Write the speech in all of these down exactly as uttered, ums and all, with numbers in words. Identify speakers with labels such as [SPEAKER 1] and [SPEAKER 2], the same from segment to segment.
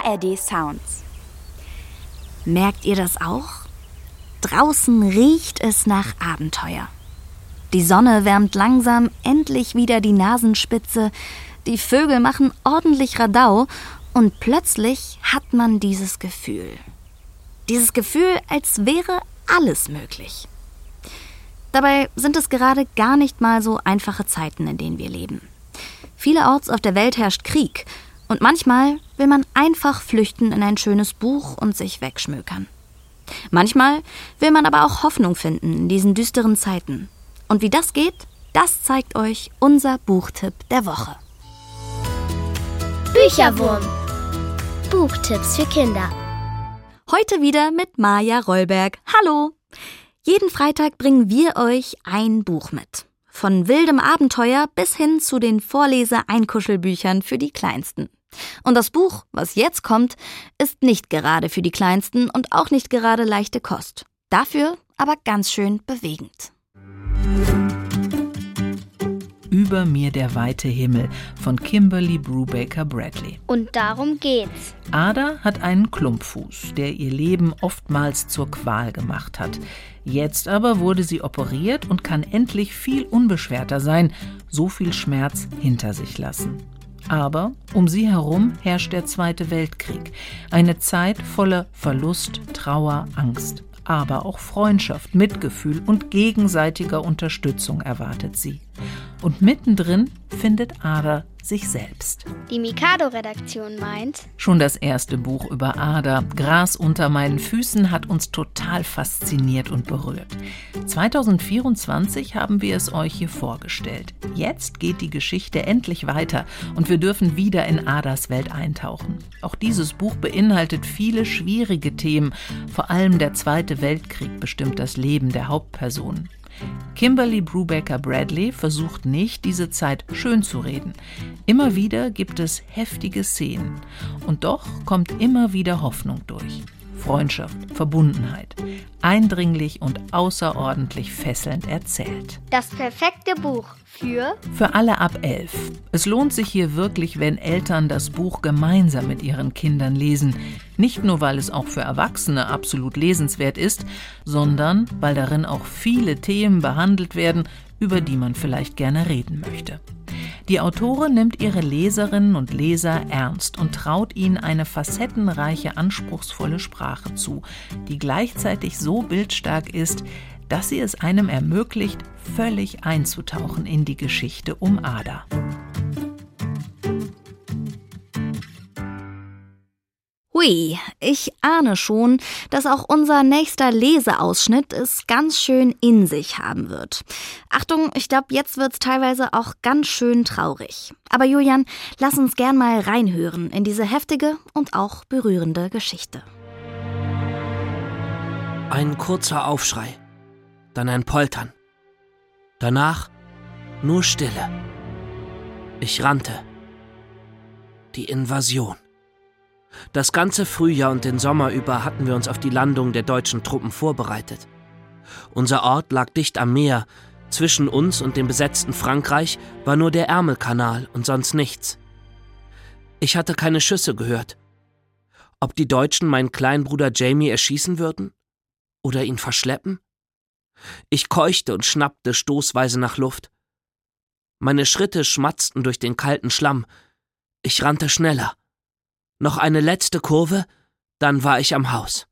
[SPEAKER 1] A R D Sounds.
[SPEAKER 2] Merkt ihr das auch? Draußen riecht es nach Abenteuer. Die Sonne wärmt langsam endlich wieder die Nasenspitze, die Vögel machen ordentlich Radau und plötzlich hat man dieses Gefühl. Dieses Gefühl, als wäre alles möglich. Dabei sind es gerade gar nicht mal so einfache Zeiten, in denen wir leben. Vielerorts auf der Welt herrscht Krieg und manchmal will man einfach flüchten in ein schönes Buch und sich wegschmökern. Manchmal will man aber auch Hoffnung finden in diesen düsteren Zeiten. Und wie das geht, das zeigt euch unser Buchtipp der Woche.
[SPEAKER 3] Bücherwurm. Buchtipps für Kinder.
[SPEAKER 2] Heute wieder mit Maja Rollberg. Hallo! Jeden Freitag bringen wir euch ein Buch mit. Von wildem Abenteuer bis hin zu den Vorlese-Einkuschelbüchern für die Kleinsten. Und das Buch, was jetzt kommt, ist nicht gerade für die Kleinsten und auch nicht gerade leichte Kost. Dafür aber ganz schön bewegend.
[SPEAKER 4] Über mir der weite Himmel von Kimberly Brubaker Bradley.
[SPEAKER 3] Und darum geht's.
[SPEAKER 4] Ada hat einen Klumpfuß, der ihr Leben oftmals zur Qual gemacht hat. Jetzt aber wurde sie operiert und kann endlich viel unbeschwerter sein, so viel Schmerz hinter sich lassen. Aber um sie herum herrscht der Zweite Weltkrieg. Eine Zeit voller Verlust, Trauer, Angst. Aber auch Freundschaft, Mitgefühl und gegenseitiger Unterstützung erwartet sie. Und mittendrin findet Ada sich selbst.
[SPEAKER 3] Die Mikado-Redaktion meint:
[SPEAKER 4] Schon das erste Buch über Ada, Gras unter meinen Füßen, hat uns total fasziniert und berührt. zwanzig vierundzwanzig haben wir es euch hier vorgestellt. Jetzt geht die Geschichte endlich weiter und wir dürfen wieder in Adas Welt eintauchen. Auch dieses Buch beinhaltet viele schwierige Themen. Vor allem der Zweite Weltkrieg bestimmt das Leben der Hauptpersonen. Kimberly Brubaker Bradley versucht nicht, diese Zeit schön zu reden. Immer wieder gibt es heftige Szenen. Und doch kommt immer wieder Hoffnung durch. Freundschaft, Verbundenheit. Eindringlich und außerordentlich fesselnd erzählt.
[SPEAKER 3] Das perfekte Buch für...
[SPEAKER 4] Für alle ab elf. Es lohnt sich hier wirklich, wenn Eltern das Buch gemeinsam mit ihren Kindern lesen. Nicht nur, weil es auch für Erwachsene absolut lesenswert ist, sondern weil darin auch viele Themen behandelt werden, über die man vielleicht gerne reden möchte. Die Autorin nimmt ihre Leserinnen und Leser ernst und traut ihnen eine facettenreiche, anspruchsvolle Sprache zu, die gleichzeitig so bildstark ist, dass sie es einem ermöglicht, völlig einzutauchen in die Geschichte um Ada.
[SPEAKER 2] Hui, ich ahne schon, dass auch unser nächster Leseausschnitt es ganz schön in sich haben wird. Achtung, ich glaube, jetzt wird's teilweise auch ganz schön traurig. Aber Julian, lass uns gern mal reinhören in diese heftige und auch berührende Geschichte.
[SPEAKER 5] Ein kurzer Aufschrei, dann ein Poltern. Danach nur Stille. Ich rannte. Die Invasion. Das ganze Frühjahr und den Sommer über hatten wir uns auf die Landung der deutschen Truppen vorbereitet. Unser Ort lag dicht am Meer. Zwischen uns und dem besetzten Frankreich war nur der Ärmelkanal und sonst nichts. Ich hatte keine Schüsse gehört. Ob die Deutschen meinen kleinen Bruder Jamie erschießen würden? Oder ihn verschleppen? Ich keuchte und schnappte stoßweise nach Luft. Meine Schritte schmatzten durch den kalten Schlamm. Ich rannte schneller. Noch eine letzte Kurve, dann war ich am Haus.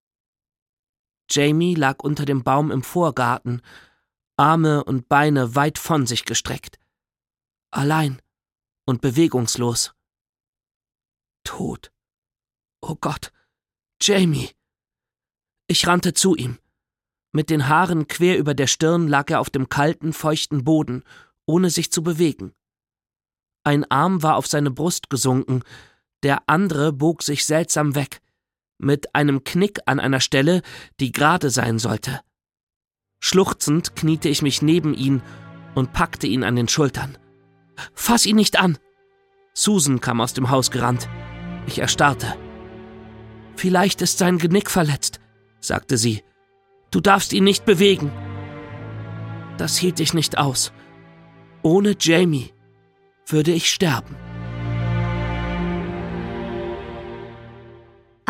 [SPEAKER 5] Jamie lag unter dem Baum im Vorgarten, Arme und Beine weit von sich gestreckt. Allein und bewegungslos. Tot. Oh Gott, Jamie! Ich rannte zu ihm. Mit den Haaren quer über der Stirn lag er auf dem kalten, feuchten Boden, ohne sich zu bewegen. Ein Arm war auf seine Brust gesunken, der andere bog sich seltsam weg, mit einem Knick an einer Stelle, die gerade sein sollte. Schluchzend kniete ich mich neben ihn und packte ihn an den Schultern. »Fass ihn nicht an!« Susan kam aus dem Haus gerannt. Ich erstarrte. »Vielleicht ist sein Genick verletzt«, sagte sie. »Du darfst ihn nicht bewegen.« Das hielt ich nicht aus. Ohne Jamie würde ich sterben.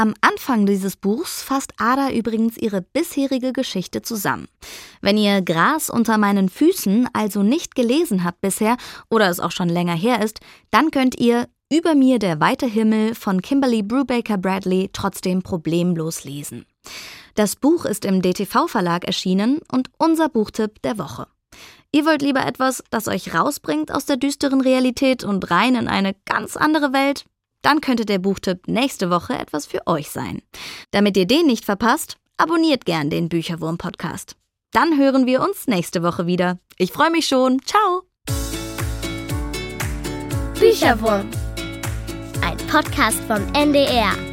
[SPEAKER 2] Am Anfang dieses Buchs fasst Ada übrigens ihre bisherige Geschichte zusammen. Wenn ihr Gras unter meinen Füßen also nicht gelesen habt bisher oder es auch schon länger her ist, dann könnt ihr Über mir der weite Himmel von Kimberly Brubaker Bradley trotzdem problemlos lesen. Das Buch ist im D T V-Verlag erschienen und unser Buchtipp der Woche. Ihr wollt lieber etwas, das euch rausbringt aus der düsteren Realität und rein in eine ganz andere Welt? Dann könnte der Buchtipp nächste Woche etwas für euch sein. Damit ihr den nicht verpasst, abonniert gern den Bücherwurm-Podcast. Dann hören wir uns nächste Woche wieder. Ich freue mich schon. Ciao!
[SPEAKER 3] Bücherwurm, ein Podcast vom N D R.